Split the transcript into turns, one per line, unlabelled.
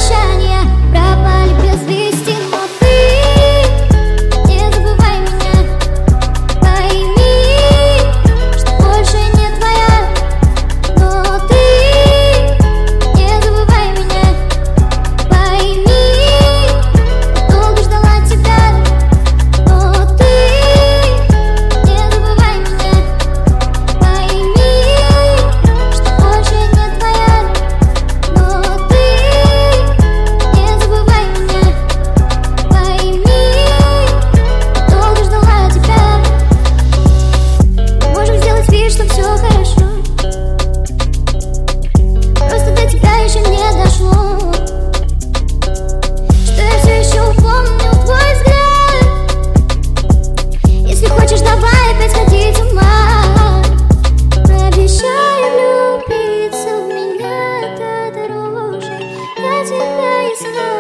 обещания пропали без вести. Но ты не забывай меня, пойми, что больше не твоя. Но ты не забывай меня, пойми, долго ждала тебя. Но ты не забывай меня, пойми, что больше не твоя. Но ты не забывай меня, пойми, долго ждала тебя. Можем сделать вид, что все хорошо, просто до тебя еще не дошло, что я все еще помню твой взгляд. Если хочешь, давай опять сходить с ума. Обещаю влюбиться в меня до дорожи, я тебя искала.